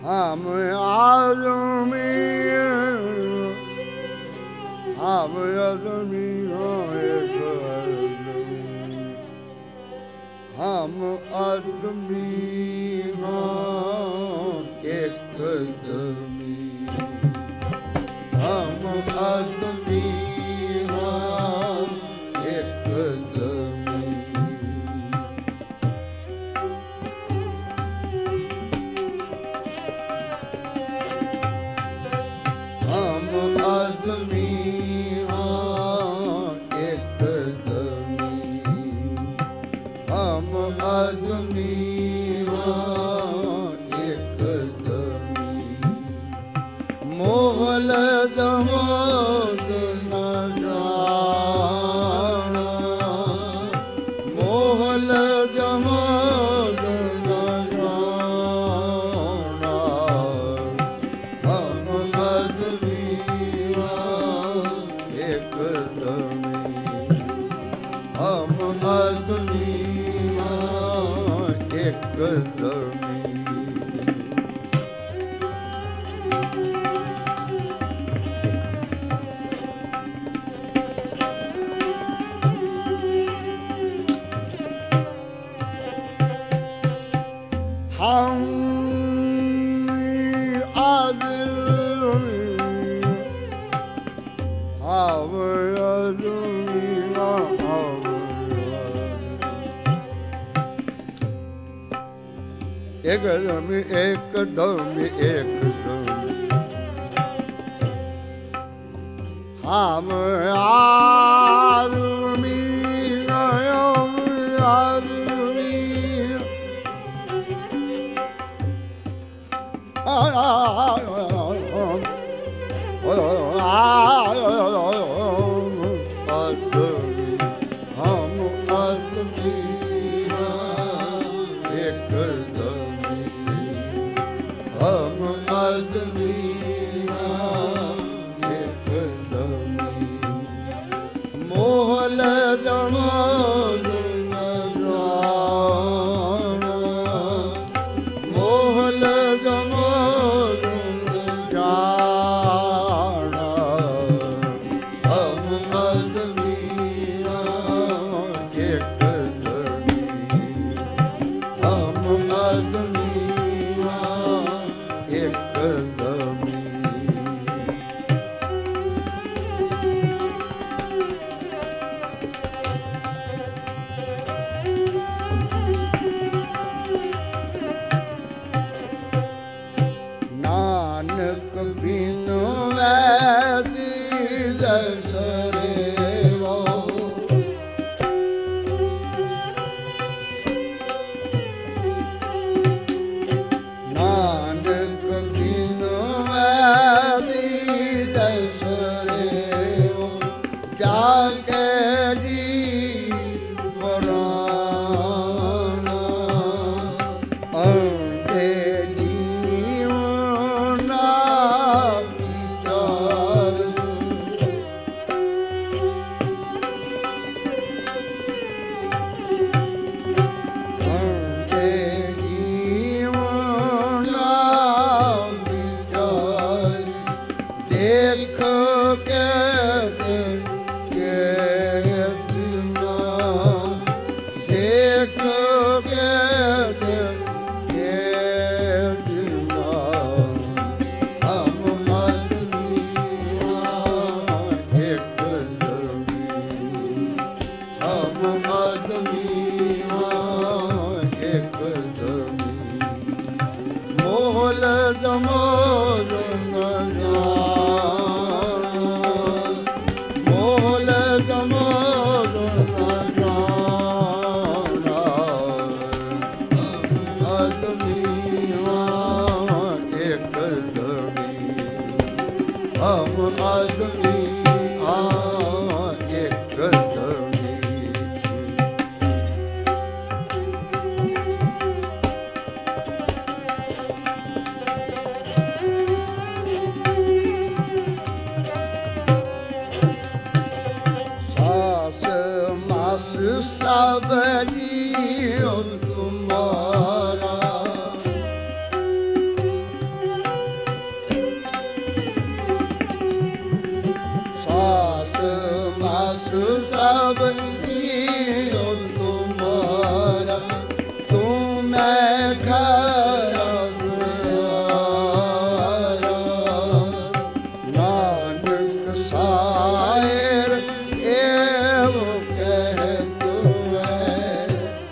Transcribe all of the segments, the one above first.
हम आदमी हम आदमी एक हम आदमी एक दमी हम आदमी एक दमी हम आदमी एक दमी हम आदमी एक दमी मोहल दमोद न जाना मोहल दमोद न जाना हम आदमी एक दमी हम आदमी एक दमी हम आदमी हम आदमी एकदम एकदम एकदम हम आदमी मोहल दमोद न जाना मोहल दमोद न जाना हम आदमी एक दमी हम आदमी एक दमी नानक बिन वैदी दसरे वो नानक बिन वैदी दसरे वो जाके जी पुराना देख के देख के हम आदमी एक दमी हम आदमी एक दमी मोहल दमोद न जाना मोहल दमोद न जाना हम आदमी एक दमी हम आदमी एक दमी सबरी तुम्हारा ਖਰਬ ਨਾਨਕ ਸਾਇਰ ਏਵ ਕਹਿ ਤੁਮੈ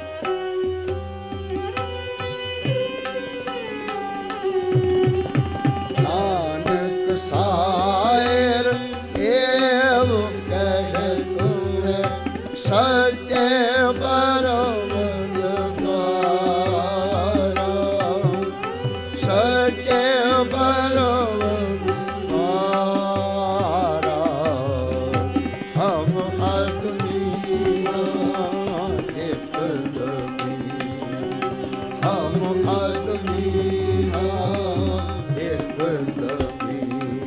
ਨਾਨਕ ਸਾਇਰ ਏਵ ਕਹਿ ਤੁਮੈ ਸਚੇ ਪਰਵਨ ਦੁਆਰਾ ਸਚੇ ਪਰਵਨ ਦੁਆਰਾ ਹਮ ਆਦਮੀ ਇੱਕ ਦਮੀ ਹਮ ਆਦਮੀ ਇੱਕ ਦਮੀ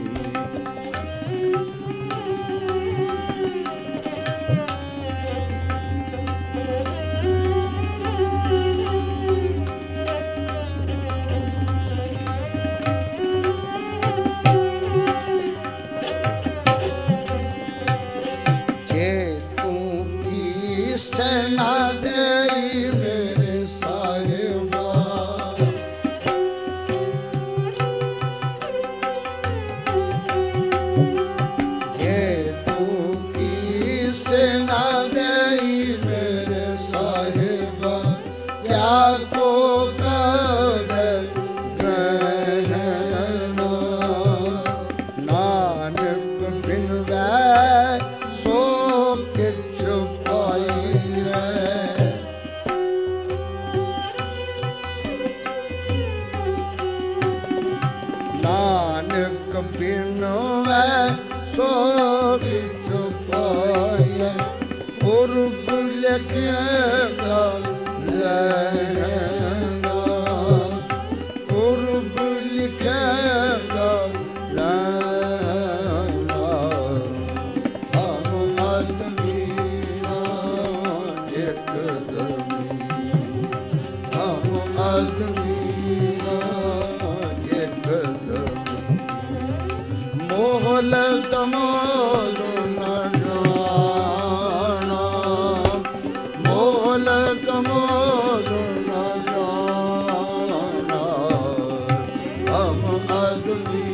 ਜੇ ਤੂੰ ਕਿਸੇ ਨਾ ਦੇਈ ਮੇਰੇ ਸਾਹਿਬਾ ਜੇ ਤੂੰ ਕਿਸੇ ਨਾ ਦੇਈ ਮੇਰੇ ਸਾਹਿਬਾ ਕਿਆ ਕੋ ਕਦ ਗਹਿਣਾ ਨਾਨਕ ਬਿਨ ਵੈ ਸੋ ਕਿਛ ਪਾਈਐ ਨਾਨਕ ਬਿਨ ਵੈ ਸੋ ਕਿਛ ਪਾਈਐ ਪੁਰਬ ਲਿਖੇਗਾ ਲੈਣਾ ਪੁਰਬ ਲਿਖੇਗਾ ਲੈਣਾ ਹਮ ਆਦਮੀ ਇੱਕ ਦਮੀ ਹਮ ਆਦਮੀ ਇੱਕ ਦਮੀ ਮੋਹਲ ਤਮੋਲ ਨਾ ਜਾਣਾ ਮੋਹਲ ਤਮੋਲ ਨਾ ਜਾਣਾ ਹਮ ਆਦਮੀ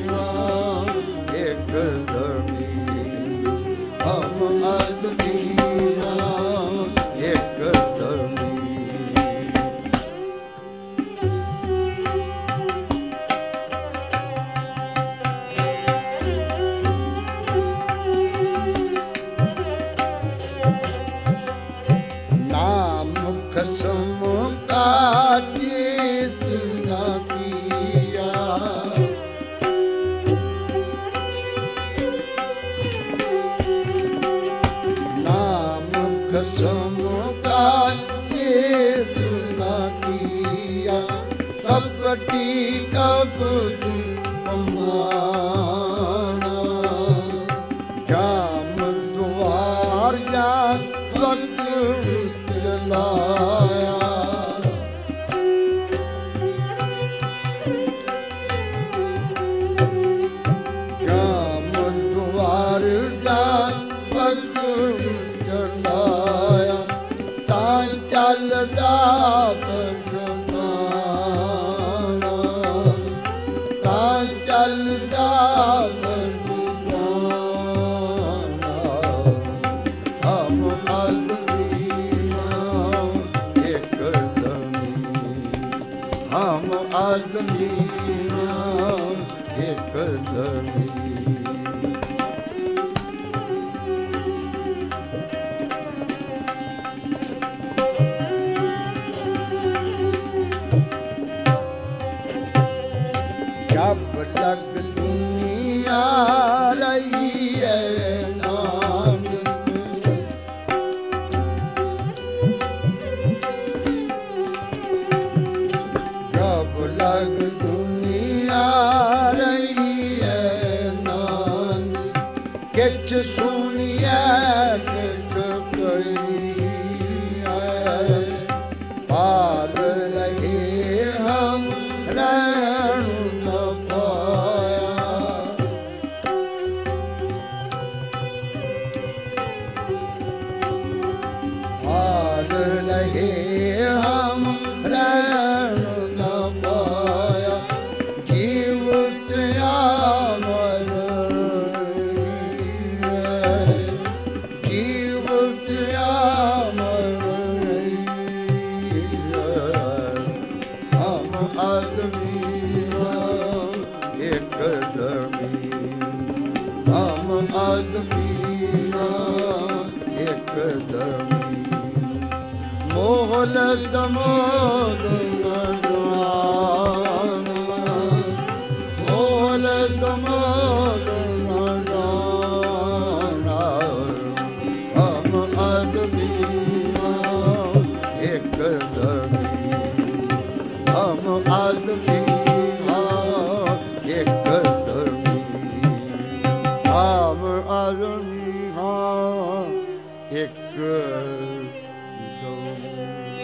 ਇੱਕ ਦਮੀ ਹਮ ਆਦਮੀ ਇੱਕ ਦਮੀ ਨਾਮ ਖਸਮ ਕਾ ਚੀਤ ਨਾ ਕੀਆ ਨਾਮ ਖਸਮ ਕਾ ਚੀਤ ਨਾ ਕੀਆ ਕਪਟੀ ਕਬਦ ਪਮਾਨਾ ਜਾਮ ਦੁਆਰ ਜਾ ਵਕਤ ਚਲਾਇਆ ਜਾਮ ਦੁਆਰ ਜਾ ਵਕਤ ਚਲਾਇਆ ਤਾਂ ਚੱਲਦਾ ਪਛਤਾਣਾ ਤਾਂ ਚੱਲਦਾ ਹਮ ਆਦਮੀ ਇੱਕ ਦਮੀ ਹਮ ਆਦਮੀ ਇੱਕ ਦਮੀ ਜਬ ਤੱਕ ਦੁਨੀਆ ਰਹੀ ਹੈ ਨਾਨਕ ਜਬ ਲਗ ਦੁਨੀਆ ਰਹੀ ਹੈ ਨਾਨਕ ਕਿਛ ਸੁਣੀਐ ਕਿਛ ਕਹੀਐ ਪਾਲ ਰਹੇ ਹਮ ਰਹਿਣ ਨ ਪਾਇਆ ਪਾਲ ਰਹੇ ਹਮ ਰਹਿਣ आदमी हाँ एकदमी, हम आदमी हाँ एकदमी। मोहल दमोद न जाना, मोहल दमोद न जाना, हम आदमी हाँ एकदमी, हम आदमी हाँ एकदमी, हम आदमी हाँ एकदमी।